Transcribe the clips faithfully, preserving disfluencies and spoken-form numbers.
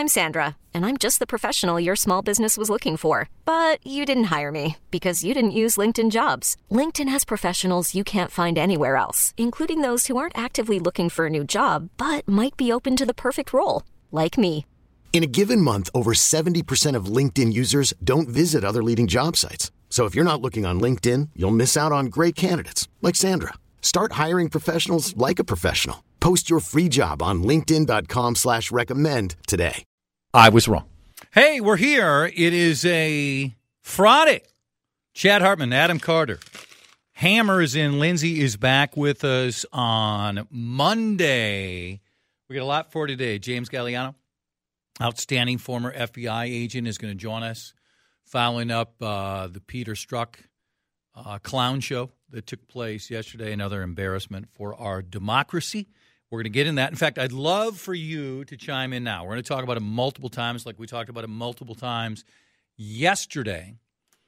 I'm Sandra, and I'm just the professional your small business was looking for. But you didn't hire me because you didn't use LinkedIn Jobs. LinkedIn has professionals you can't find anywhere else, including those who aren't actively looking for a new job, but might be open to the perfect role, like me. In a given month, over seventy percent of LinkedIn users don't visit other leading job sites. So if you're not looking on LinkedIn, you'll miss out on great candidates like Sandra. Start hiring professionals like a professional. Post your free job on linkedin.com slash recommend today. I was wrong. Hey, we're here. It is a Friday. Chad Hartman, Adam Carter. Hammer is in. Lindsay is back with us on Monday. We got a lot for today. James Galliano, outstanding former F B I agent, is going to join us following up uh, the Peter Strzok uh, clown show that took place yesterday, another embarrassment for our democracy. We're going to get in that. In fact, I'd love for you to chime in now. We're going to talk about it multiple times, like we talked about it multiple times yesterday.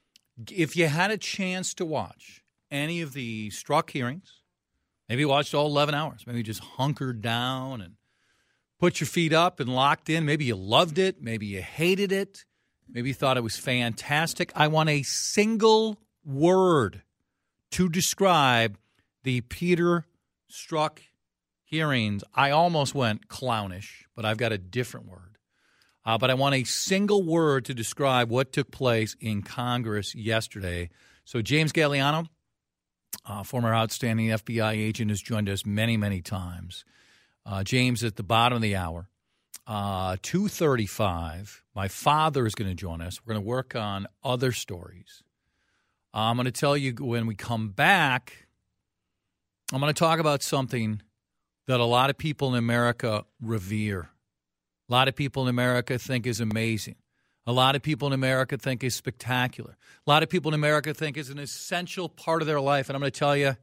If you had a chance to watch any of the Strzok hearings, maybe you watched all eleven hours, maybe you just hunkered down and put your feet up and locked in. Maybe you loved it. Maybe you hated it. Maybe you thought it was fantastic. I want a single word to describe the Peter Strzok hearings. I almost went clownish, but I've got a different word. Uh, but I want a single word to describe what took place in Congress yesterday. So James Galliano, uh, former outstanding F B I agent, has joined us many, many times. Uh, James at the bottom of the hour. Uh, two thirty-five, my father is going to join us. We're going to work on other stories. Uh, I'm going to tell you when we come back, I'm going to talk about something that a lot of people in America revere. A lot of people in America think is amazing. A lot of people in America think is spectacular. A lot of people in America think is an essential part of their life. And I'm going to tell you,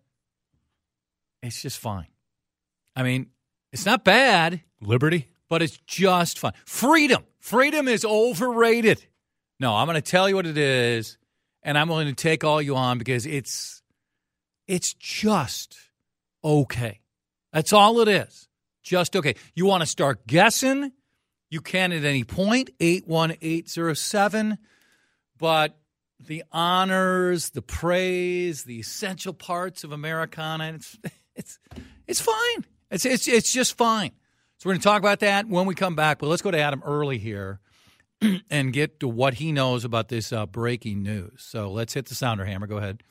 it's just fine. I mean, it's not bad. Liberty? But it's just fine. Freedom. Freedom is overrated. No, I'm going to tell you what it is, and I'm going to take all you on because it's it's just okay. That's all it is. Just okay. You want to start guessing? You can at any point, eight one eight zero seven. But the honors, the praise, the essential parts of Americana, it's it's it's fine. It's it's it's just fine. So we're going to talk about that when we come back. But let's go to Adam early here and get to what he knows about this uh, breaking news. So let's hit the sounder hammer. Go ahead.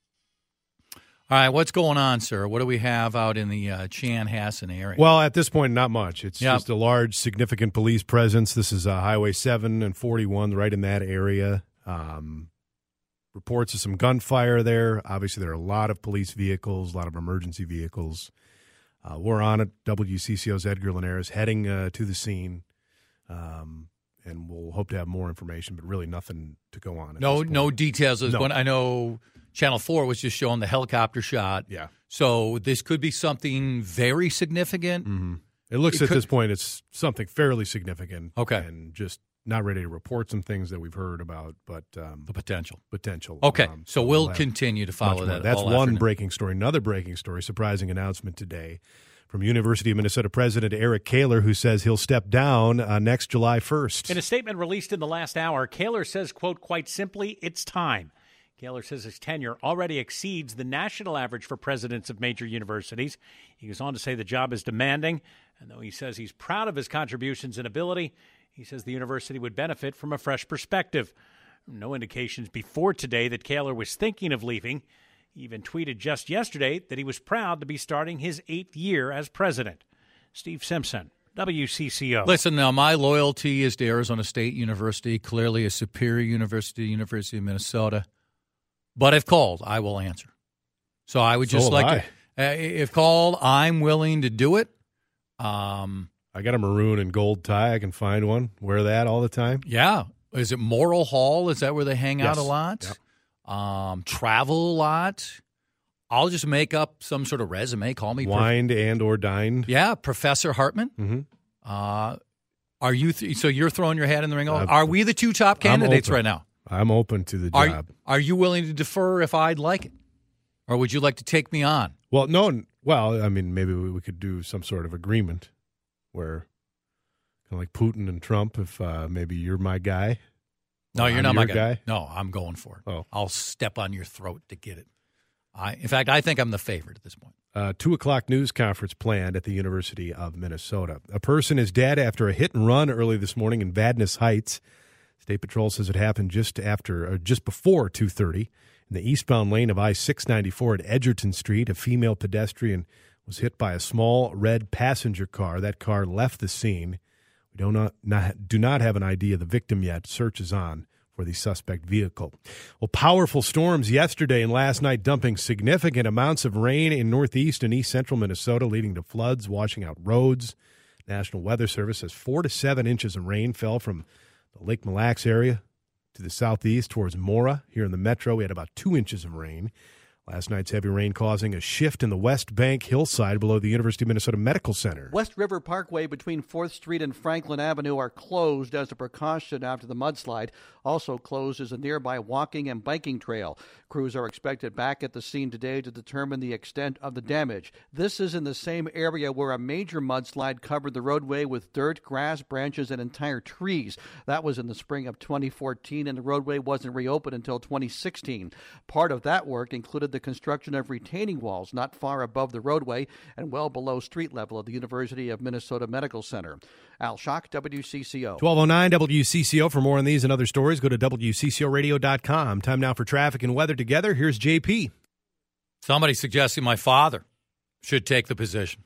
All right, what's going on, sir? What do we have out in the uh, Chanhassen area? Well, at this point, not much. It's yep. just a large, significant police presence. This is uh, Highway seven and forty-one, right in that area. Um, reports of some gunfire there. Obviously, there are a lot of police vehicles, a lot of emergency vehicles. Uh, we're on it. W C C O's Edgar Linares heading uh, to the scene, um, and we'll hope to have more information, but really nothing to go on. At no, this point. no details. No. I know Channel four was just showing the helicopter shot. Yeah. So this could be something very significant. Mm-hmm. It looks it at could, this point it's something fairly significant. Okay. And just not ready to report some things that we've heard about, but um, the potential. Potential. Okay. Um, so, so we'll, we'll continue to follow that. That's all one afternoon. breaking story. Another breaking story, surprising announcement today from University of Minnesota President Eric Kaler, who says he'll step down uh, next July first. In a statement released in the last hour, Kaler says, quote, quite simply, it's time. Kaler says his tenure already exceeds the national average for presidents of major universities. He goes on to say the job is demanding, and though he says he's proud of his contributions and ability, he says the university would benefit from a fresh perspective. No indications before today that Kaler was thinking of leaving. He even tweeted just yesterday that he was proud to be starting his eighth year as president. Steve Simpson, W C C O. Listen, now my loyalty is to Arizona State University, clearly a superior university, University of Minnesota. But if called, I will answer. So I would just so like I. to, uh, if called, I'm willing to do it. Um, I got a maroon and gold tie. I can find one. Wear that all the time. Yeah. Is it Morrill Hall? Is that where they hang yes. out a lot? Yep. Um, travel a lot. I'll just make up some sort of resume. Call me. Wined prof- and or dined. Yeah, Professor Hartman. Mm-hmm. Uh, are you? Th- so you're throwing your hat in the ring? Uh, are we the two top candidates right now? I'm open to the are, job. Are you willing to defer if I'd like it? Or would you like to take me on? Well, no. Well, I mean, maybe we could do some sort of agreement where, Kind of like Putin and Trump, if uh, maybe you're my guy. No, you're I'm not my your guy. guy. No, I'm going for it. Oh. I'll step on your throat to get it. I, in fact, I think I'm the favorite at this point. Uh, two o'clock news conference planned at the University of Minnesota. A person is dead after a hit and run early this morning in Vadnais Heights. State Patrol says it happened just after, or just before two thirty in the eastbound lane of I six ninety-four at Edgerton Street. A female pedestrian was hit by a small red passenger car. That car left the scene. We do not, not do not have an I D of the victim yet. Search is on for the suspect vehicle. Well, powerful storms yesterday and last night dumping significant amounts of rain in northeast and east central Minnesota, leading to floods, washing out roads. National Weather Service says four to seven inches of rain fell from the Lake Mille Lacs area to the southeast towards Mora. Here in the metro, we had about two inches of rain. Last night's heavy rain causing a shift in the West Bank hillside below the University of Minnesota Medical Center. West River Parkway between fourth Street and Franklin Avenue are closed as a precaution after the mudslide. Also closed is a nearby walking and biking trail. Crews are expected back at the scene today to determine the extent of the damage. This is in the same area where a major mudslide covered the roadway with dirt, grass, branches, and entire trees. That was in the spring of twenty fourteen, and the roadway wasn't reopened until twenty sixteen. Part of that work included the construction of retaining walls not far above the roadway and well below street level of the University of Minnesota Medical Center. Al Schock, W C C O. twelve oh nine W C C O. For more on these and other stories, go to W C C O radio dot com. Time now for traffic and weather together. Here's J P. Somebody suggesting my father should take the position.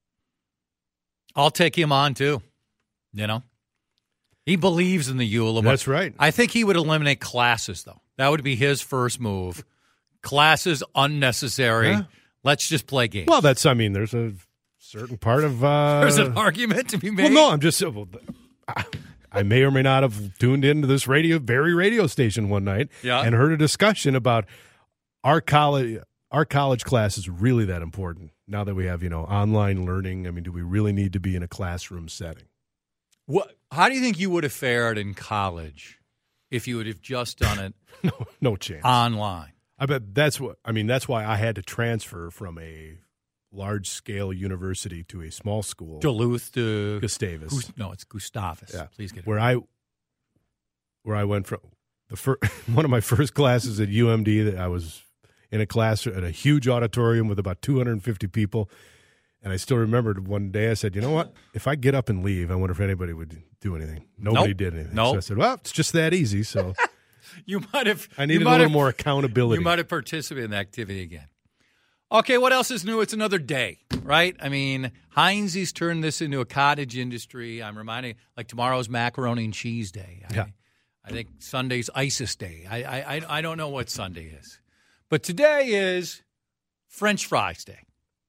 I'll take him on, too. You know? He believes in the U L A. That's right. I think he would eliminate classes, though. That would be his first move. Classes unnecessary. Yeah. Let's just play games. Well, that's, I mean, there's a certain part of. Uh, There's an argument to be made. Well, no, I'm just. Well, I, I may or may not have tuned into this radio, very radio station one night yeah. and heard a discussion about our college. Our college class is really that important now that we have, you know, online learning. I mean, do we really need to be in a classroom setting? What? How do you think you would have fared in college if you would have just done it no, no chance. online? I bet that's what I mean. That's why I had to transfer from a large-scale university to a small school, Duluth to Gustavus. Gus- no, it's Gustavus. Yeah. Please get it. Where I, where I went from the first, one of my first classes at U M D. That I was in a class at a huge auditorium with about two hundred fifty people, and I still remembered one day I said, "You know what? If I get up and leave, I wonder if anybody would do anything." Nobody Nope. did anything. Nope. So I said, "Well, it's just that easy." So. You might have. I you needed a might little have- more accountability. You might have participated in the activity again. Okay, what else is new? It's another day, right? I mean, Heinz's turned this into a cottage industry. I'm reminding, like tomorrow's macaroni and cheese day. I, Yeah. I think Sunday's ISIS day. I, I I I don't know what Sunday is, but today is French fries day.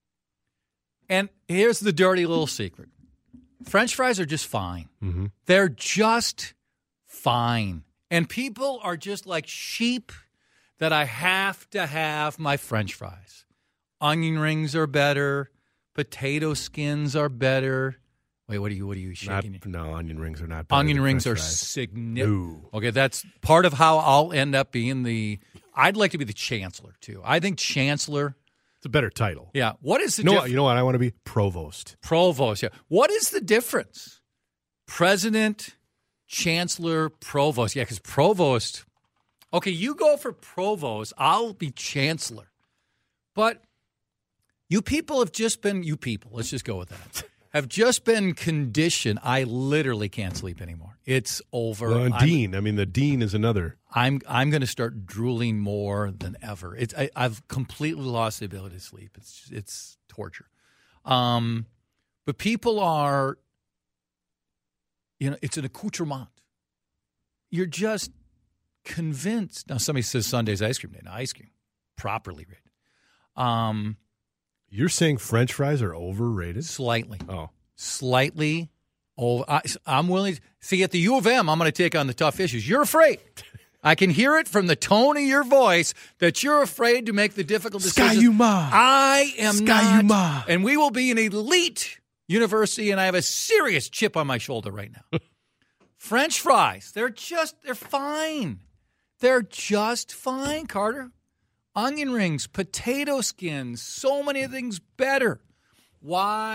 And here's the dirty little secret: French fries are just fine. Mm-hmm. They're just fine. And people are just like sheep that I have to have my French fries. Onion rings are better. Potato skins are better. Wait, what are you? What are you shaking? Not, no, onion rings are not. Better Onion than rings French are fries. significant. No. Okay, that's part of how I'll end up being the. I'd like to be the chancellor too. I think chancellor. It's a better title. Yeah. What is the You know, diff- what, you know what? I want to be provost. provost? Yeah. What is the difference? President, chancellor, provost. Yeah, because provost. Okay, you go for provost. I'll be chancellor. But you people have just been, you people, let's just go with that, have just been conditioned. I literally can't sleep anymore. It's over. Well, and I'm- dean. I mean, the dean is another. I'm I'm going to start drooling more than ever. It's I, I've completely lost the ability to sleep. It's it's torture. Um, but people are, you know, it's an accoutrement. You're just convinced. Now somebody says Sunday's ice cream day. Now ice cream, properly rated. Um, You're saying French fries are overrated? slightly, Oh, slightly. over. I, I'm willing. To, see, at the U of M, I'm going to take on the tough issues. You're afraid. I can hear it from the tone of your voice that you're afraid to make the difficult decisions. Sky-U-Ma. I am Sky-U-Ma. not. And we will be an elite university, and I have a serious chip on my shoulder right now. French fries, they're just, they're fine. They're just fine, Carter. Onion rings, potato skins, so many things better. Why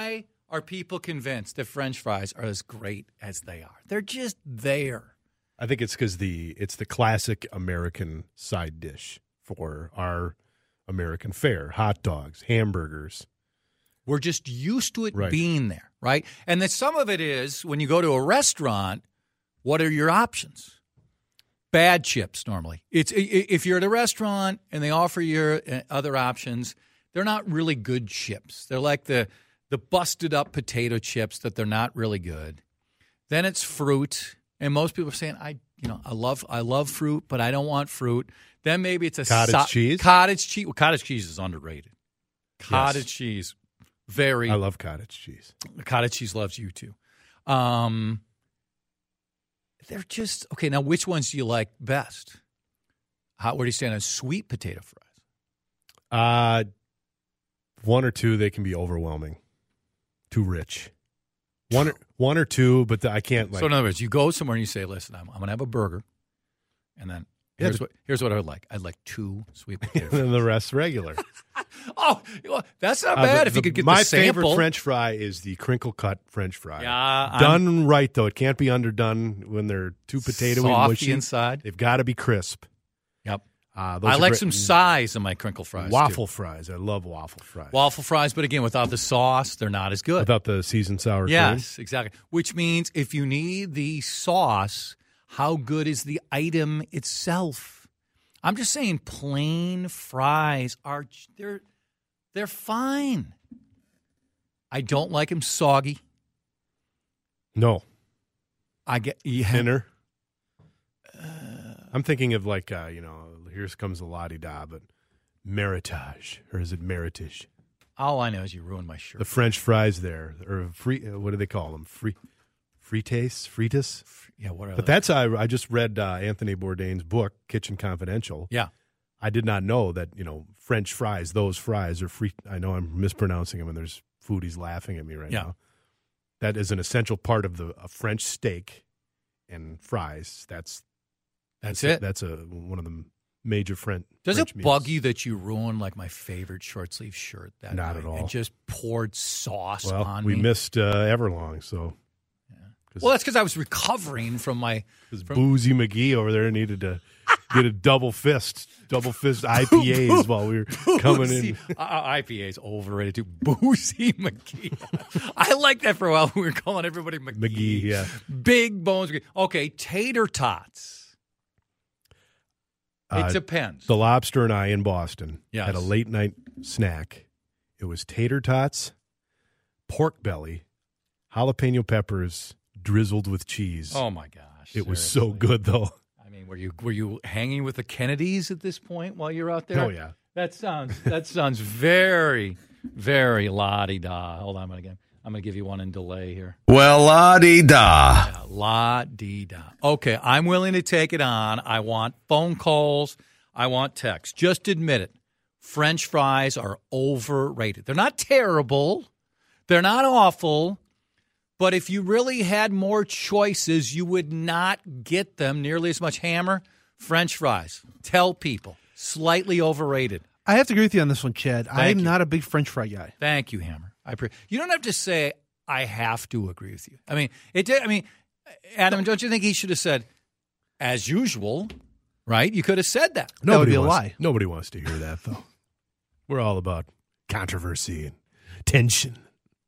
are people convinced that French fries are as great as they are? They're just there. I think it's because the it's the classic American side dish for our American fare: hot dogs, hamburgers. We're just used to it Right. being there, right? And then some of it is when you go to a restaurant, what are your options? Bad chips normally. It's i- i- if you're at a restaurant and they offer you uh, other options, they're not really good chips. They're like the the busted up potato chips that they're not really good. Then it's fruit. And most people are saying, I, you know, I love, I love fruit, but I don't want fruit. Then maybe it's a Cottage so- cheese? Cottage cheese. Well, cottage cheese is underrated. Cottage Yes. cheese, very. I love cottage cheese. Cottage cheese loves you too. Um, they're just okay. Now, which ones do you like best? How, where do you stand on sweet potato fries? Uh, one or two, they can be overwhelming, too rich. One or, one or two, but the, I can't like. So in other words, you go somewhere and you say, "Listen, I'm, I'm going to have a burger," and then Yeah, here's but- what here's what I would like. I'd like two sweet potato and fries. then the rest regular. Oh, well, that's not Uh, bad. the- if you the- could get my the sample. favorite French fry is the crinkle cut French fry. Yeah, I'm- done right though. It can't be underdone when they're too potatoey and Softy mushy. inside. They've got to be crisp. Yep. Uh, those I are like great. some size in my crinkle fries. waffle too. fries. I love waffle fries. Waffle fries, but again, without the sauce, they're not as good. Without the seasoned sour cream. Yes, exactly. Which means if you need the sauce, how good is the item itself? I'm just saying, plain fries are they're they're fine. I don't like them soggy. No, I get yeah. thinner. I'm thinking of like uh, you know, here comes the la-di-da, but Meritage, or is it Meritage? All I know is you ruined my shirt. The French fries there, or free. Uh, what do they call them? Free, frites, fritas. yeah, what are But those? that's I. I just read uh, Anthony Bourdain's book, Kitchen Confidential. Yeah. I did not know that, you know, French fries, those fries are free. I know I'm mispronouncing them, and there's foodies laughing at me right Yeah. now. That is an essential part of the a French steak and fries. That's That's a- it. That's a one of the major French. Does French it meals. bug you that you ruined like my favorite short sleeve shirt that Not night at all. and just poured sauce Well, on we me? missed uh, Everlong, so Well, that's because I was recovering from my. because from- Boozy McGee over there needed to get a double fist, double fist I P As while we were coming Boozy- in. Uh, I P A's overrated too. Boozy McGee. I liked that for a while. We were calling everybody McGee. McGee, yeah. Big Bones McGee. Okay, tater tots. It Uh, depends. The Lobster and I in Boston Yes. had a late night snack. It was tater tots, pork belly, jalapeno peppers drizzled with cheese. Oh my gosh! it was so seriously. good though. I mean, were you were you hanging with the Kennedys at this point while you're out there? Oh yeah. That sounds that sounds very very la-di-da. Hold on a minute again. I'm going to give you one in delay here. Well, la-di-da. Yeah, la-di-da. Okay, I'm willing to take it on. I want phone calls. I want texts. Just admit it. French fries are overrated. They're not terrible. They're not awful. But if you really had more choices, you would not get them nearly as much. Hammer, French fries. Tell people. Slightly overrated. I have to agree with you on this one, Chad. I'm you. not a big French fry guy. Thank you, Hammer. I pre- you don't have to say I have to agree with you. I mean, it did. I mean, Adam, don't you think he should have said, as usual, right? You could have said that. That would be a wants, lie. Nobody wants to hear that though. We're all about controversy and tension.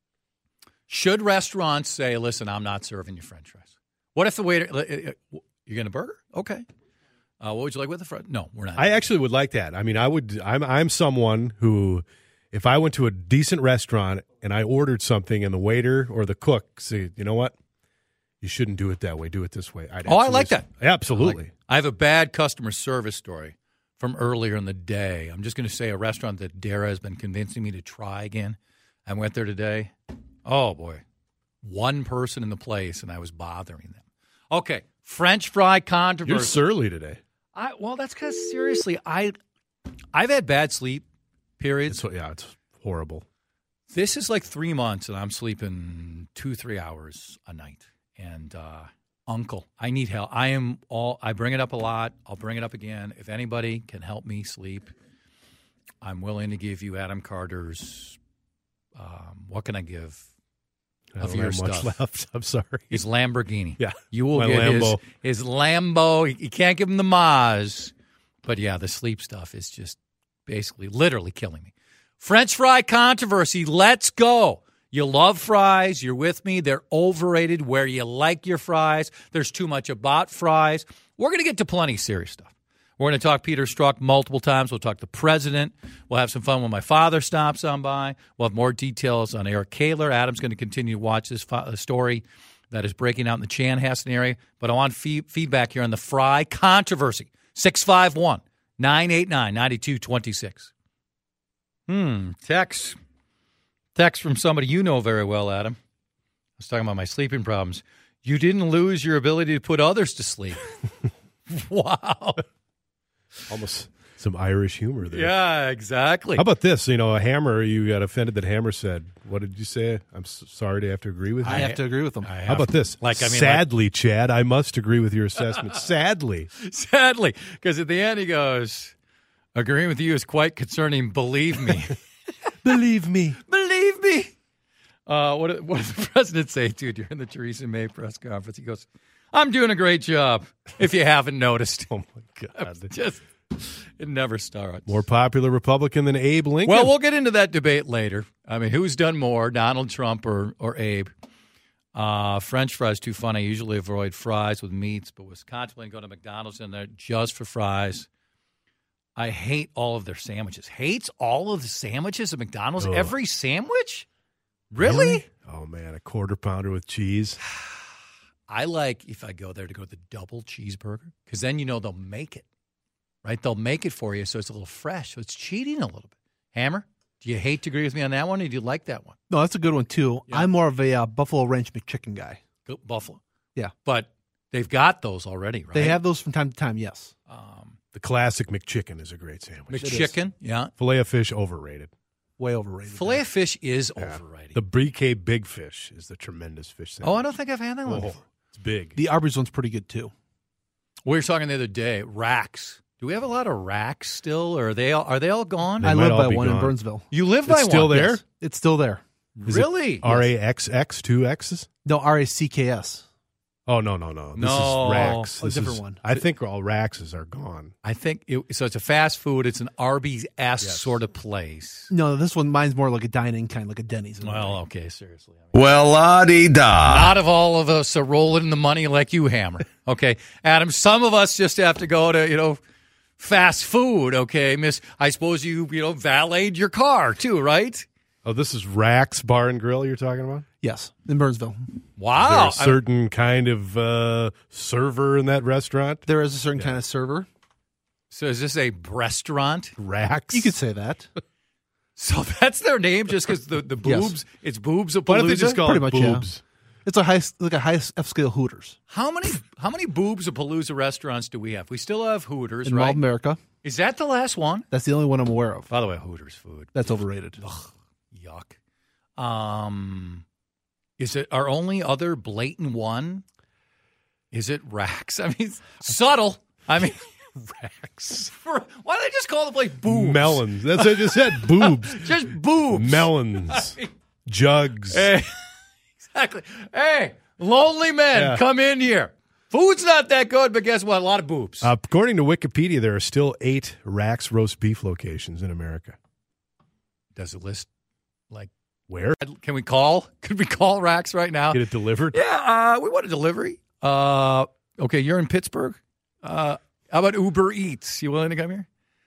Should restaurants say, listen, I'm not serving you French fries? What if the waiter, you're getting a burger? Okay. Uh, what would you like with the fries? No, we're not. I actually would like that. I mean, I would. I'm. I'm someone who, if I went to a decent restaurant and I ordered something, and the waiter or the cook say, you know what, you shouldn't do it that way. Do it this way. I'd Oh, I like absolutely- that. Absolutely. I, like- I have a bad customer service story from earlier in the day. I'm just going to say a restaurant that Dara has been convincing me to try again. I went there today. Oh, boy. One person in the place, and I was bothering them. Okay, French fry controversy. You're surly today. I, well, that's because, seriously, I, I've had bad sleep periods. It's, yeah, it's horrible. This is like three months, and I'm sleeping two, three hours a night. And uh, uncle, I need help. I am all. I bring it up a lot. I'll bring it up again. If anybody can help me sleep, I'm willing to give you Adam Carter's. Um, what can I give? I of don't your have much stuff left. I'm sorry. is Lamborghini. Yeah, you will my get Lambo. his his Lambo. You can't give him the Maz, but yeah, the sleep stuff is just basically, literally killing me. French fry controversy. Let's go. You love fries. You're with me. They're overrated. Where you like your fries. There's too much about fries. We're going to get to plenty of serious stuff. We're going to talk Peter Strzok multiple times. We'll talk the president. We'll have some fun when my father stops on by. We'll have more details on Eric Kaler. Adam's going to continue to watch this fo- story that is breaking out in the Chanhassen area. But I want fee- feedback here on the fry controversy. six five one, nine eight nine, nine two two six. Hmm, text. Text from somebody you know very well, Adam. I was talking about my sleeping problems. You didn't lose your ability to put others to sleep. Wow. Almost some Irish humor there. Yeah, exactly. How about this? You know, a Hammer, you got offended that Hammer said, what did you say? I'm s- sorry to have to agree with you. I have to agree with them. I have How about to- this? Like, I mean, Sadly, Chad, I must agree with your assessment. Sadly. like, sadly, because at the end he goes, agreeing with you is quite concerning. Believe me. Believe me. Believe me. Uh, what, did- what did the president say, dude, during the Theresa May press conference? He goes, I'm doing a great job, if you haven't noticed. Oh, my God. Just, it never starts. More popular Republican than Abe Lincoln. Well, we'll get into that debate later. I mean, who's done more, Donald Trump or, or Abe? Uh, French fries, too funny. I usually avoid fries with meats, but was contemplating going to McDonald's in there just for fries. I hate all of their sandwiches. Hates all of the sandwiches at McDonald's? Ugh. Every sandwich? Really? Oh, man, a quarter pounder with cheese. I like, if I go there, to go with the double cheeseburger, because then you know they'll make it, right? They'll make it for you, so it's a little fresh. So it's cheating a little bit. Hammer, do you hate to agree with me on that one, or do you like that one? No, that's a good one, too. Yeah. I'm more of a uh, Buffalo Ranch McChicken guy. Go, Buffalo. Yeah. But they've got those already, right? They have those from time to time, yes. Um, The classic McChicken is a great sandwich. McChicken, yeah. Filet of fish, overrated. Way overrated. Filet of fish is Yeah. overrated. The B K Big Fish is the tremendous fish sandwich. oh, I don't think I've had that one Oh, before. it's big. The Arby's one's pretty good, too. We were talking the other day, racks. Do we have a lot of racks still, or are they all, are they all gone? They I might live all by be one in gone. Burnsville. You live It's by still one? there? Yes, it's still there. Is it Really? R A X X, two X's? No, R A C K S. Oh, no, no, no. This No. is Rax. A This different is- one. I think all Raxes are gone. I think it, so. It's a fast food. It's an Arby's-esque Yes. sort of place. No, this one, mine's more like a dining kind, like a Denny's. in a Well, way. okay, seriously. I mean, Well, la di da. not of all of us are rolling in the money like you, Hammer. Okay, Adam. Some of us just have to go to you know fast food. Okay, Miss. I suppose you you know valeted your car too, right? Oh, this is Rax Bar and Grill you're talking about? Yes, in Burnsville. Wow. Is there a certain kind of uh, server in that restaurant? There is a certain kind of server. so is this a restaurant? Rax? You could say that. So that's their name, just because the the Yes. boobs. It's boobs of Why don't they Palooza? just call Pretty it much, yeah. boobs? It's a high, like a high F scale Hooters How many how many boobs of Palooza restaurants do we have? We still have Hooters, in Mall right? of America. Is that the last one? That's the only one I'm aware of. By the way, Hooters food. That's overrated. Yuck. Um, is it our only other blatant one? Is it Rax? I mean, subtle. I mean, Rax. Why don't they just call the place boobs? Melons. That's what I just said. Boobs. Just boobs. Melons. Jugs. Hey, exactly. Hey, lonely men, Yeah. come in here. Food's not that good, but guess what? A lot of boobs. Uh, according to Wikipedia, there are still eight Rax roast beef locations in America. Does it list like? Where? Can we call? Could we call Rax right now? Get it delivered? Yeah, uh, we want a delivery. Uh, okay, you're in Pittsburgh. Uh, how about Uber Eats? You willing to come here?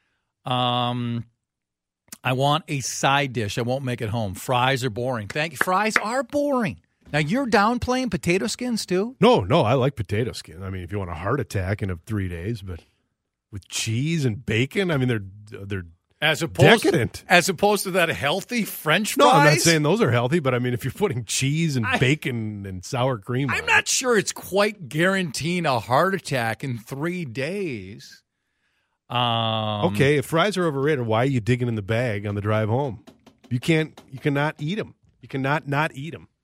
Um, I want a side dish. I won't make it home. Fries are boring. Thank you. Fries are boring. Now you're downplaying potato skins too. No, no, I like potato skin. I mean, if you want a heart attack in a three days, but with cheese and bacon, I mean, they're they're As opposed, decadent. as opposed to that healthy French No, fries. I'm not saying those are healthy, but I mean, if you're putting cheese and I- bacon and sour cream on I'm it. not sure it's quite guaranteeing a heart attack in three days. Um, Okay, if fries are overrated, why are you digging in the bag on the drive home? You can't, you cannot eat them. You cannot not eat them.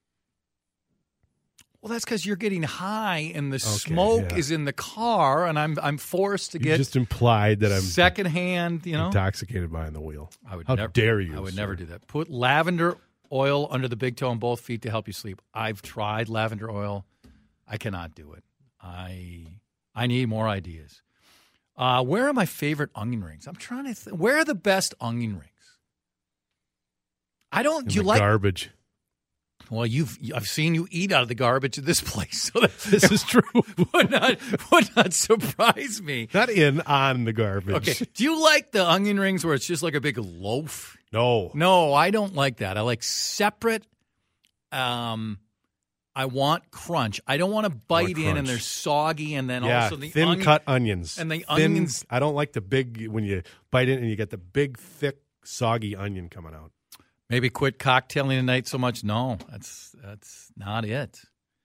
Well, that's because you're getting high, and the smoke yeah. is in the car, and I'm I'm forced to You get just implied that I'm secondhand. You know, intoxicated behind the wheel. I would How never, dare you? I would sir. never do that. Put lavender oil under the big toe on both feet to help you sleep. I've tried lavender oil. I cannot do it. I I need more ideas. Uh, where are my favorite onion rings? I'm trying to think. Where are the best onion rings? I don't. In Do you the like garbage? Well, you've I've seen you eat out of the garbage at this place, so that, This is true. would not would not surprise me. Not in on the garbage. Okay. Do you like the onion rings where it's just like a big loaf? No. No, I don't like that. I like separate. Um, I want crunch. I don't want to bite in crunch. and they're soggy, and then Yeah, also the thin onion, cut onions. and the Thin- onions. I don't like the big when you bite it and you get the big, thick, soggy onion coming out. Maybe quit cocktailing tonight so much. No, that's that's not it.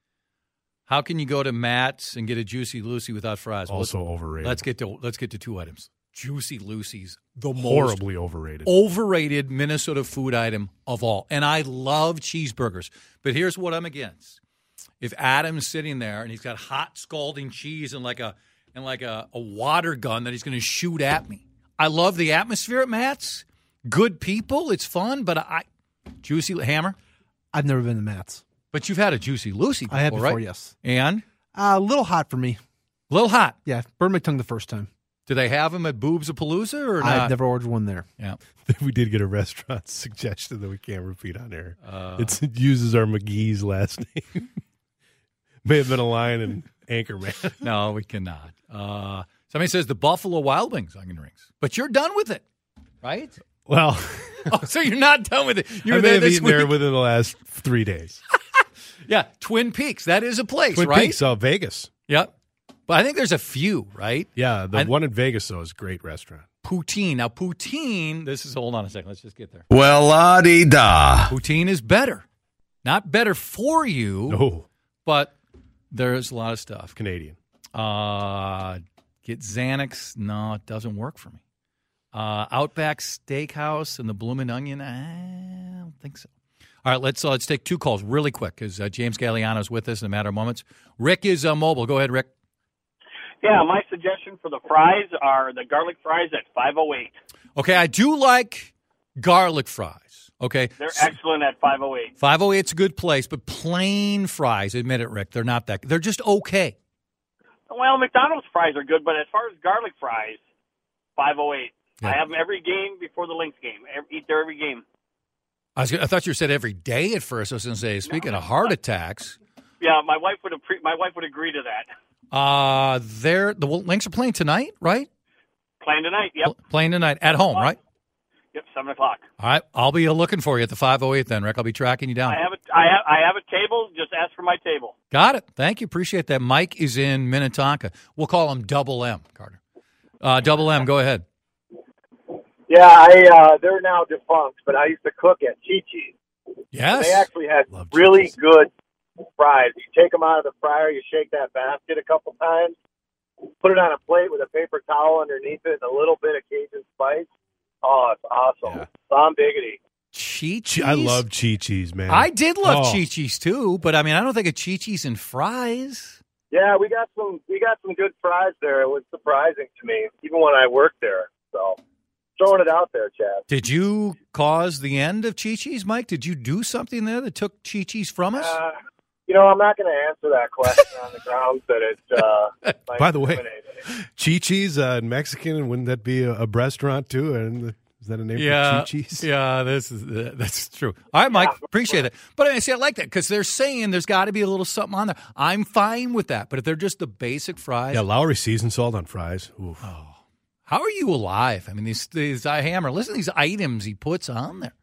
How can you go to Matt's and get a Juicy Lucy without fries? Well, Also let's, overrated. let's get to let's get to two items. Juicy Lucy's the most horribly overrated. overrated Minnesota food item of all. And I love cheeseburgers. But here's what I'm against. If Adam's sitting there and he's got hot scalding cheese and like a and like a, a water gun that he's going to shoot at me. I love the atmosphere at Matt's. Good people. It's fun. But I Juicy Hammer. I've never been to Matt's. But you've had a Juicy Lucy before, I have before, right? yes. And? Uh, a little hot for me. A little hot. Yeah, burned my tongue the first time. Do they have them at Boobs of Palooza or not? I've never ordered one there. Yeah. We did get a restaurant suggestion that we can't repeat on air. Uh, It's, it uses our McGee's last name. May have been a line in Anchorman. No, we cannot. Uh, somebody says the Buffalo Wild Wings onion rings. But you're done with it, right? Well, Oh, so you're not done with it. You I were may there have this eaten week. there within the last three days. Yeah, Twin Peaks. That is a place, Twin right? Peaks, oh, Vegas. Yep. But I think there's a few, right? Yeah, the I- one in Vegas, though, is a great restaurant. Poutine. Now, poutine, this is, hold on a second. Let's just get there. Well, la di da. Poutine is better. Not better for you, No, but there's a lot of stuff. Canadian. Uh, get Xanax. No, it doesn't work for me. Uh, Outback Steakhouse and the Bloomin' Onion. I don't think so. All right, let's uh, let's take two calls really quick because uh, James Galliano is with us in a matter of moments. Rick is uh, mobile. Go ahead, Rick. Yeah, my suggestion for the fries are the garlic fries at five oh eight. Okay, I do like garlic fries. Okay, They're excellent at five oh eight. five oh eight's a good place, but plain fries, admit it, Rick, they're not that. They're just okay. Well, McDonald's fries are good, but as far as garlic fries, five oh eight. Yeah. I have them every game before the Lynx game. Every, eat there every game. I, was, I thought you said every day at first. I was going to say, speaking No. of heart attacks, Yeah, my wife would appre- my wife would agree to that. uh, they're, the Lynx are playing tonight, right? Playing tonight. Yep. Pl- Playing tonight at home, right? Yep. Seven o'clock. All right, I'll be looking for you at the five oh eight then, Rick. I'll be tracking you down. I have a I have I have a table. Just ask for my table. Got it. Thank you. Appreciate that. Mike is in Minnetonka. We'll call him Double M, Carter. Uh, Double M, go ahead. Yeah, I uh, they're now defunct, but I used to cook at Chi-Chi's. Yes. They actually had Love really Chi-Chi's. good fries. You take them out of the fryer, you shake that basket a couple times, put it on a plate with a paper towel underneath it and a little bit of Cajun spice. Oh, it's awesome. Yeah. Bomb diggity. Chi-Chi's? I love Chi-Chi's, man. I did love Oh. Chi-Chi's too, but I mean, I don't think of Chi-Chi's and fries. Yeah, we got some we got some good fries there. It was surprising to me, even when I worked there. So throwing it out there, Chad. Did you cause the end of Chi-Chi's, Mike? Did you do something there that took Chi-Chi's from us? Uh, you know, I'm not going to answer that question on the grounds that it. Uh, might By the way, discriminate. Chi-Chi's uh, Mexican, wouldn't that be a, a restaurant too? And is that a name yeah, for Chi-Chi's? yeah, this is uh, that's true. All right, Mike, Yeah. appreciate it. But I see, I like that because they're saying there's got to be a little something on there. I'm fine with that. But if they're just the basic fries, Yeah, Lowry seasoned salt on fries. Oof. oh, how are you alive? I mean, these these I hammer. Listen to these items he puts on there.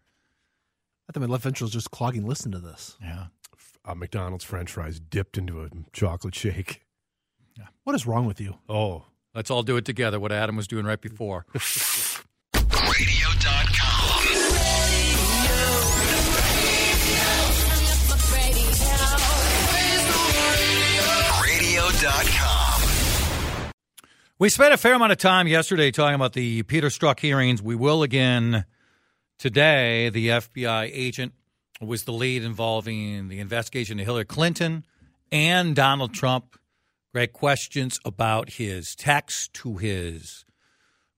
I thought my left ventricle was just clogging. Listen to this. Yeah. Uh, McDonald's French fries dipped into a chocolate shake. What is wrong with you? Oh, Let's all do it together, what Adam was doing right before. radio dot com. radio dot com. We spent a fair amount of time yesterday talking about the Peter Strzok hearings. We will again today. The F B I agent was the lead involving the investigation of Hillary Clinton and Donald Trump. Great questions about his text to his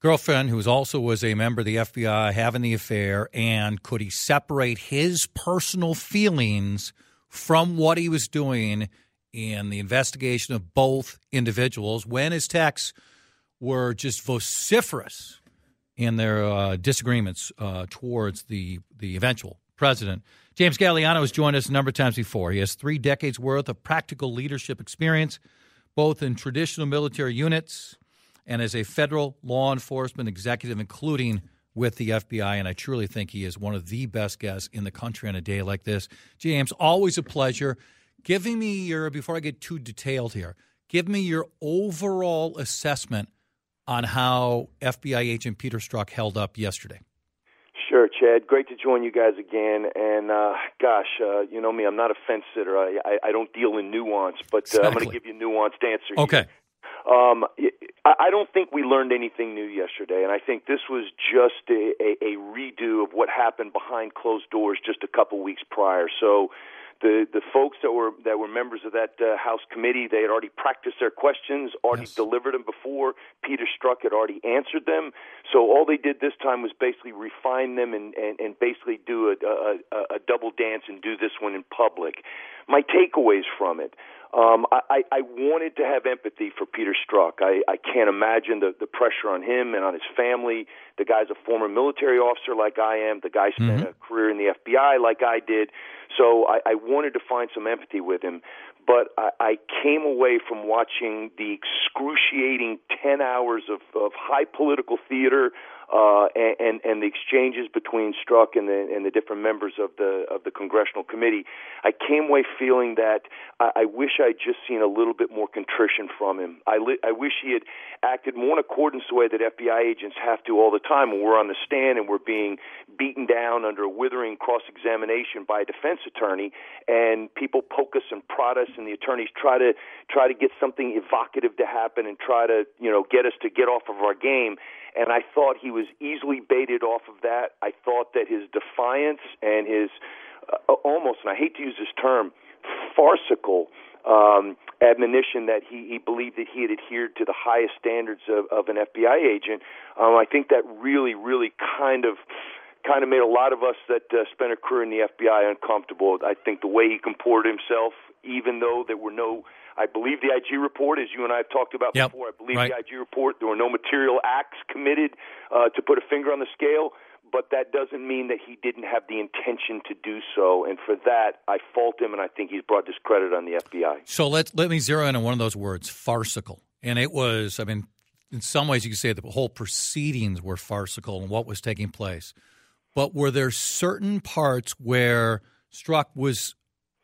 girlfriend, who also was a member of the F B I, having the affair, and could he separate his personal feelings from what he was doing in the investigation of both individuals when his texts were just vociferous in their uh, disagreements uh, towards the, the eventual president. James Galliano has joined us a number of times before. He has three decades' worth of practical leadership experience, both in traditional military units and as a federal law enforcement executive, including with the F B I, and I truly think he is one of the best guests in the country on a day like this. James, always a pleasure. Give me your, before I get too detailed here, give me your overall assessment on how F B I agent Peter Strzok held up yesterday. Sure, Chad. Great to join you guys again. And, uh, gosh, uh, you know me, I'm not a fence sitter. I, I, I don't deal in nuance, but uh, exactly. I'm going to give you a nuanced answer Okay. Here. Um, I don't think we learned anything new yesterday, and I think this was just a, a, a redo of what happened behind closed doors just a couple weeks prior. So the the folks that were that were members of that uh, House committee, they had already practiced their questions, already yes. delivered them before. Peter Strzok had already answered them. So all they did this time was basically refine them and, and, and basically do a, a, a double dance and do this one in public. My takeaways from it. Um, I, I wanted to have empathy for Peter Strzok. I, I can't imagine the, the pressure on him and on his family. The guy's a former military officer like I am. The guy spent mm-hmm. a career in the F B I like I did. So I, I wanted to find some empathy with him. But I, I came away from watching the excruciating ten hours of, of high political theater uh, and, and, and the exchanges between Strzok and the, and the different members of the of the congressional committee. I came away feeling that I, I wish I'd just seen a little bit more contrition from him. I, li- I wish he had acted more in accordance with the way that F B I agents have to all the time when we're on the stand and we're being beaten down under a withering cross-examination by a defense attorney, and people poke us and prod us, and the attorneys try to try to get something evocative to happen and try to, you know, get us to get off of our game. And I thought he was easily baited off of that. I thought that his defiance and his uh, almost, and I hate to use this term, farcical um, admonition that he, he believed that he had adhered to the highest standards of, of an F B I agent, um, I think that really, really kind of kind of made a lot of us that uh, spent a career in the F B I uncomfortable. I think the way he comported himself, even though there were no, I believe the I G report, as you and I have talked about yep. before, I believe right. the I G report, there were no material acts committed uh, to put a finger on the scale, but that doesn't mean that he didn't have the intention to do so. And for that, I fault him, and I think he's brought discredit on the F B I. So let let me zero in on one of those words, farcical. And it was, I mean, in some ways you could say the whole proceedings were farcical and what was taking place. But were there certain parts where Strzok was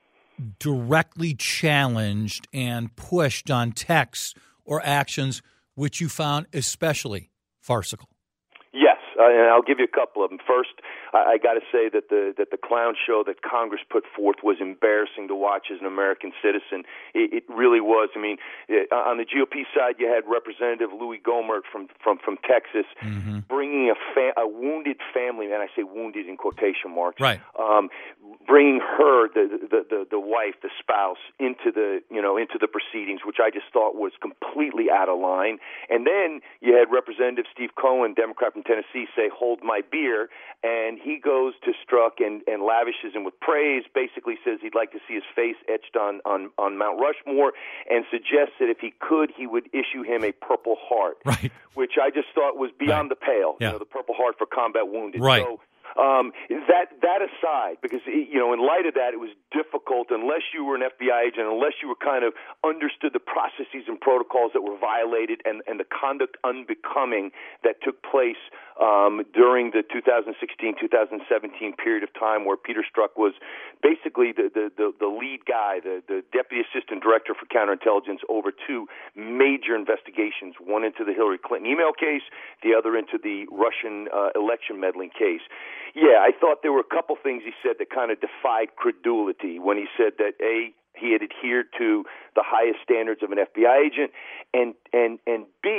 directly challenged and pushed on texts or actions which you found especially farcical? Yes, uh, and I'll give you a couple of them. First, I, I got to say that the that the clown show that Congress put forth was embarrassing to watch as an American citizen. It, it really was. I mean, it, on the G O P side, you had Representative Louis Gohmert from from, from Texas mm-hmm. bringing a fa- a wounded family, and I say wounded in quotation marks, right? Um, bringing her, the, the the the wife, the spouse, into the you know into the proceedings, which I just thought was completely out of line. And then you had Representative Steve Cohen, Democrat from Tennessee, say, "Hold my beer," and he goes to Strzok and, and lavishes him with praise, basically says he'd like to see his face etched on, on, on Mount Rushmore, and suggests that if he could, he would issue him a Purple Heart, right. which I just thought was beyond right. the pale, yeah. you know, the Purple Heart for combat wounded. Right. So, Um, that that aside, because, you know, in light of that, it was difficult unless you were an F B I agent, unless you were kind of understood the processes and protocols that were violated and, and the conduct unbecoming that took place um, during the two thousand sixteen two thousand seventeen period of time where Peter Strzok was basically the, the, the, the lead guy, the, the Deputy Assistant Director for Counterintelligence over two major investigations, one into the Hillary Clinton email case, the other into the Russian uh, election meddling case. Yeah, I thought there were a couple things he said that kind of defied credulity when he said that, A, he had adhered to the highest standards of an F B I agent, and and and B,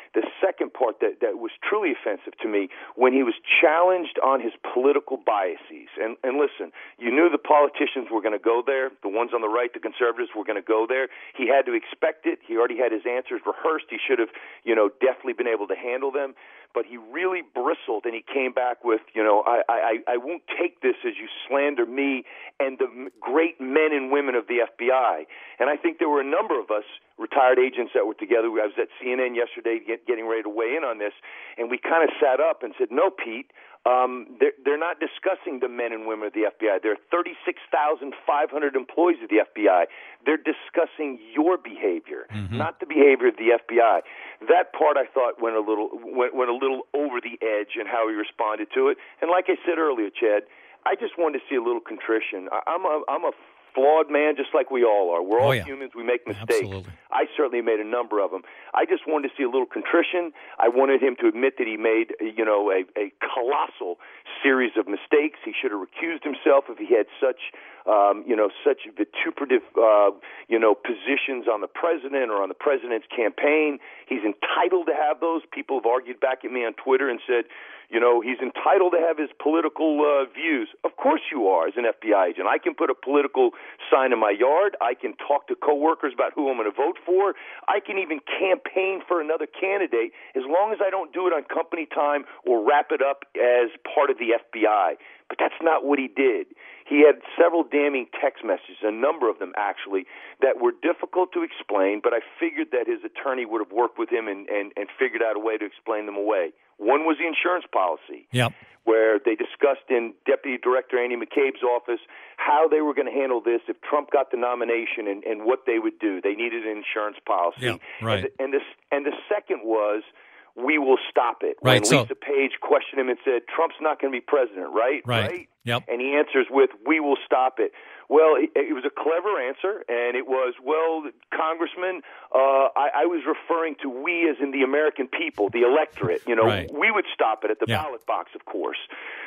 The second part that, that was truly offensive to me, when he was challenged on his political biases. And, and listen, you knew the politicians were going to go there. The ones on the right, the conservatives, were going to go there. He had to expect it. He already had his answers rehearsed. He should have, you know, definitely been able to handle them. But he really bristled, and he came back with, you know, I, I, I won't take this as you slander me and the great men and women of the F B I. And I think there were a number of us retired agents that were together. I was at C N N yesterday get, getting ready to weigh in on this, and we kind of sat up and said, no, Pete, um, they're, they're not discussing the men and women of the F B I. There are thirty-six thousand five hundred employees of the F B I. They're discussing your behavior, mm-hmm. not the behavior of the F B I. That part I thought went a little went, went a little over the edge in how he responded to it. And like I said earlier, Chad, I just wanted to see a little contrition. I, I'm a I'm a flawed man, just like we all are. We're all oh, yeah. humans. We make mistakes. Absolutely. I certainly made a number of them. I just wanted to see a little contrition. I wanted him to admit that he made, you know, a, a colossal series of mistakes. He should have recused himself if he had such, um, you know, such vituperative, uh, you know, positions on the president or on the president's campaign. He's entitled to have those. People have argued back at me on Twitter and said, you know, he's entitled to have his political uh, views. Of course you are as an F B I agent. I can put a political sign in my yard. I can talk to coworkers about who I'm going to vote for. I can even campaign for another candidate as long as I don't do it on company time or wrap it up as part of the F B I. But that's not what he did. He had several damning text messages, a number of them actually, that were difficult to explain, but I figured that his attorney would have worked with him and, and, and figured out a way to explain them away. One was the insurance policy, yep. where they discussed in Deputy Director Andy McCabe's office how they were going to handle this if Trump got the nomination and, and what they would do. They needed an insurance policy. Yep, right. And the, and, the, and the second was, we will stop it. Right, when so, Lisa Page questioned him and said, Trump's not going to be president, right? Right. Right? Yep. And he answers with, we will stop it. Well, it, it was a clever answer, and it was, well, Congressman, uh, I, I was referring to we as in the American people, the electorate. You know, right. we would stop it at the yeah. ballot box, of course.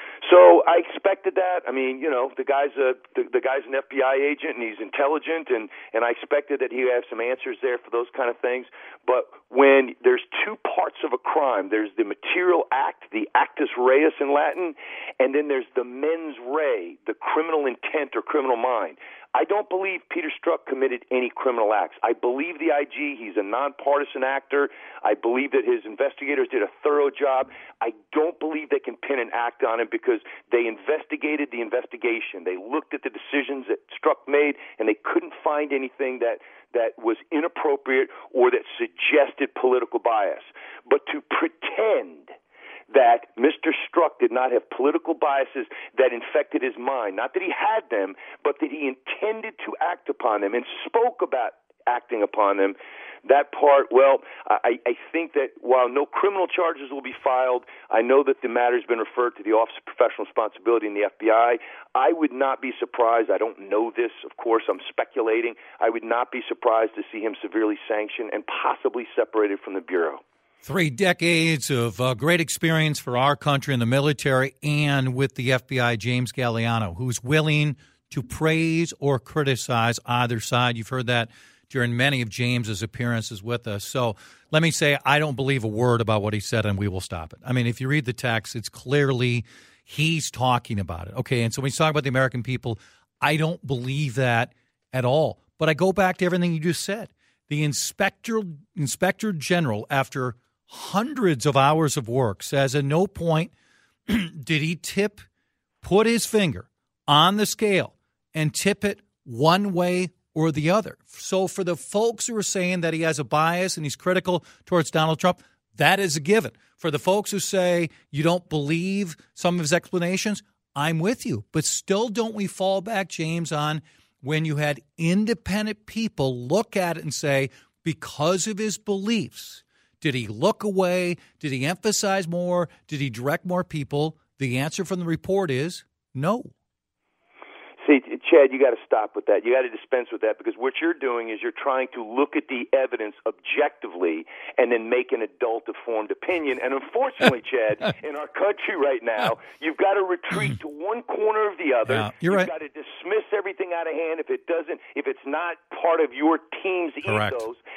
So I expected that. I mean, you know, the guy's a the, the guy's an F B I agent and he's intelligent, and and I expected that he would have some answers there for those kind of things. But when there's two parts of a crime, there's the material act, the actus reus in Latin, and then there's the mens rea, the criminal intent or criminal mind. I don't believe Peter Strzok committed any criminal acts. I believe the I G, he's a nonpartisan actor. I believe that his investigators did a thorough job. I don't believe they can pin an act on him because they investigated the investigation. They looked at the decisions that Strzok made, and they couldn't find anything that, that was inappropriate or that suggested political bias. But to pretend that Mister Strzok did not have political biases that infected his mind, not that he had them, but that he intended to act upon them and spoke about acting upon them, that part, well, I, I think that while no criminal charges will be filed, I know that the matter has been referred to the Office of Professional Responsibility in the F B I. I would not be surprised. I don't know this, of course, I'm speculating. I would not be surprised to see him severely sanctioned and possibly separated from the Bureau. Three decades of uh, great experience for our country in the military and with the F B I, James Galliano, who's willing to praise or criticize either side. You've heard that during many of James's appearances with us. So let me say I don't believe a word about what he said, and we will stop it. I mean, if you read the text, it's clearly he's talking about it. Okay, and so when he's talking about the American people, I don't believe that at all. But I go back to everything you just said. The inspector, inspector general, after hundreds of hours of work, says at no point did he tip, put his finger on the scale and tip it one way or the other. So for the folks who are saying that he has a bias and he's critical towards Donald Trump, that is a given. For the folks who say you don't believe some of his explanations, I'm with you. But still don't we fall back, James, on when you had independent people look at it and say, because of his beliefs, did he look away? Did he emphasize more? Did he direct more people? The answer from the report is no. See, Chad, you got to stop with that. You got to dispense with that because what you're doing is you're trying to look at the evidence objectively and then make an adult-informed opinion. And unfortunately, Chad, in our country right now, you've got to retreat to one corner or the other. Yeah, you're you've right. got to dismiss everything out of hand if it doesn't, if it's not part of your team's Correct. ethos.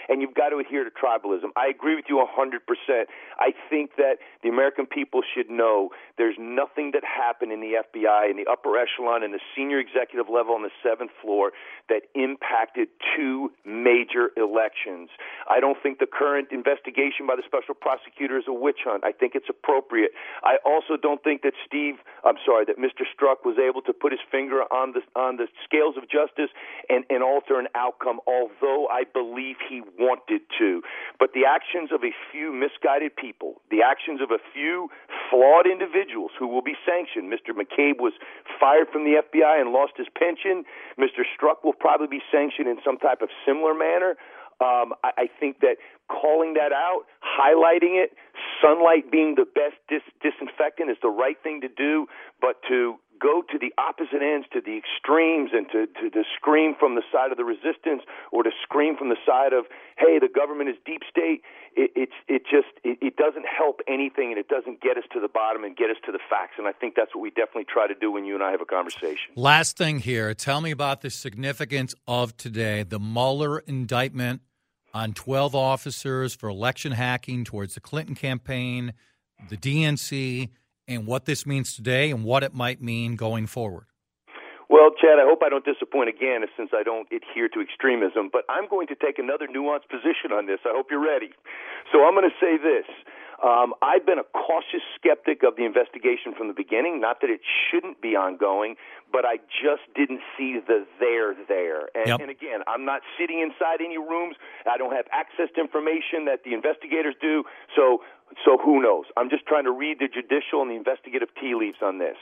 and you've got to adhere to tribalism. I agree with you one hundred percent. I think that the American people should know there's nothing that happened in the F B I, in the upper echelon, and the senior executive level on the seventh floor that impacted two major elections. I don't think the current investigation by the special prosecutor is a witch hunt. I think it's appropriate. I also don't think that Steve, I'm sorry, that Mister Strzok was able to put his finger on the on the scales of justice and, and alter an outcome, although I believe he wanted to. But the actions of a few misguided people, the actions of a few flawed individuals who will be sanctioned. Mister McCabe was fired from the F B I and lost his pension. Mister Strzok will probably be sanctioned in some type of similar manner. Um, I, I think that calling that out, highlighting it, sunlight being the best dis- disinfectant is the right thing to do, but to go to the opposite ends, to the extremes, and to, to, to scream from the side of the resistance or to scream from the side of, hey, the government is deep state, it, it's, it just it, it doesn't help anything, and it doesn't get us to the bottom and get us to the facts. And I think that's what we definitely try to do when you and I have a conversation. Last thing here. Tell me about the significance of today, the Mueller indictment on twelve officers for election hacking towards the Clinton campaign, the D N C, and what this means today and what it might mean going forward. Well, Chad, I hope I don't disappoint again since I don't adhere to extremism, but I'm going to take another nuanced position on this. I hope you're ready. So I'm going to say this. Um, I've been a cautious skeptic of the investigation from the beginning, not that it shouldn't be ongoing, but I just didn't see the there there. And, yep. and again, I'm not sitting inside any rooms. I don't have access to information that the investigators do, so so who knows? I'm just trying to read the judicial and the investigative tea leaves on this.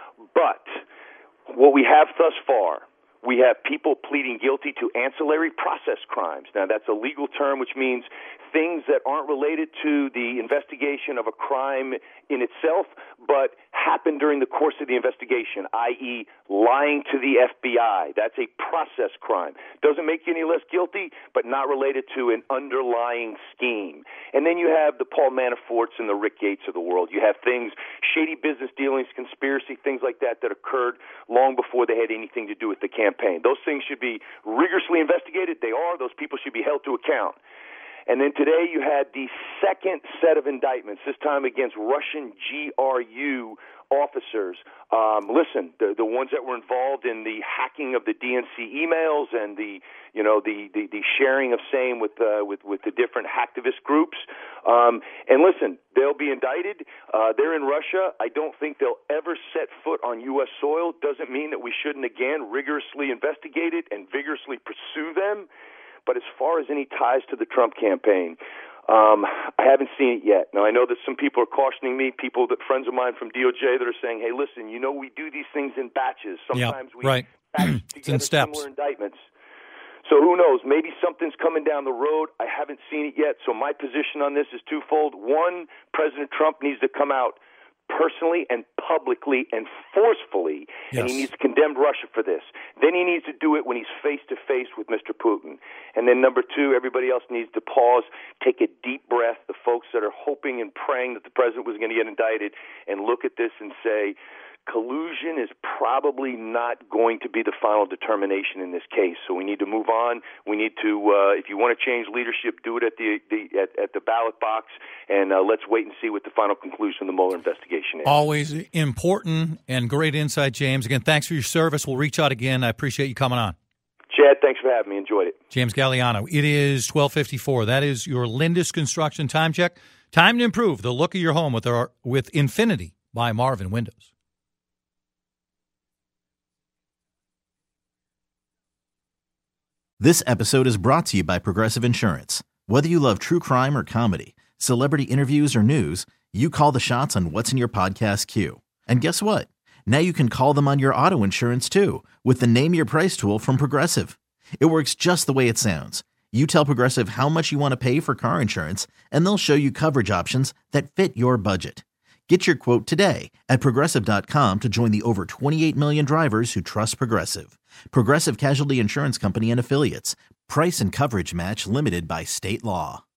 But what we have thus far, we have people pleading guilty to ancillary process crimes. Now, that's a legal term, which means things that aren't related to the investigation of a crime in itself, but happened during the course of the investigation, that is lying to the F B I. That's a process crime. Doesn't make you any less guilty, but not related to an underlying scheme. And then you have the Paul Manaforts and the Rick Gates of the world. You have things, shady business dealings, conspiracy, things like that that occurred long before they had anything to do with the campaign. Those things should be rigorously investigated. They are. Those people should be held to account. And then today you had the second set of indictments, this time against Russian G R U officers. Um, listen, the the ones that were involved in the hacking of the D N C emails and the you know the the, the sharing of same with uh, with with the different hacktivist groups. Um, and listen, they'll be indicted. Uh, they're in Russia. I don't think they'll ever set foot on U S soil. Doesn't mean that we shouldn't again rigorously investigate it and vigorously pursue them. But as far as any ties to the Trump campaign, um, I haven't seen it yet. Now, I know that some people are cautioning me, people that friends of mine from D O J that are saying, hey, listen, you know we do these things in batches. Sometimes yeah, we right. batch together in steps. similar indictments. So who knows? Maybe something's coming down the road. I haven't seen it yet. So my position on this is twofold. One, President Trump needs to come out personally and publicly and forcefully, yes. and he needs to condemn Russia for this. Then he needs to do it when he's face-to-face with Mister Putin. And then number two, everybody else needs to pause, take a deep breath, the folks that are hoping and praying that the president was going to get indicted, and look at this and say, collusion is probably not going to be the final determination in this case. So we need to move on. We need to, uh, if you want to change leadership, do it at the, the at, at the ballot box, and uh, let's wait and see what the final conclusion of the Mueller investigation is. Always important and great insight, James. Again, thanks for your service. We'll reach out again. I appreciate you coming on. Chad, thanks for having me. Enjoyed it. James Galliano. It is twelve fifty-four. That is your Lindus Construction time check. Time to improve the look of your home with our with Infinity by Marvin Windows. This episode is brought to you by Progressive Insurance. Whether you love true crime or comedy, celebrity interviews or news, you call the shots on what's in your podcast queue. And guess what? Now you can call them on your auto insurance too with the Name Your Price tool from Progressive. It works just the way it sounds. You tell Progressive how much you want to pay for car insurance, and they'll show you coverage options that fit your budget. Get your quote today at Progressive dot com to join the over twenty-eight million drivers who trust Progressive. Progressive Casualty Insurance Company and Affiliates. Price and coverage match limited by state law.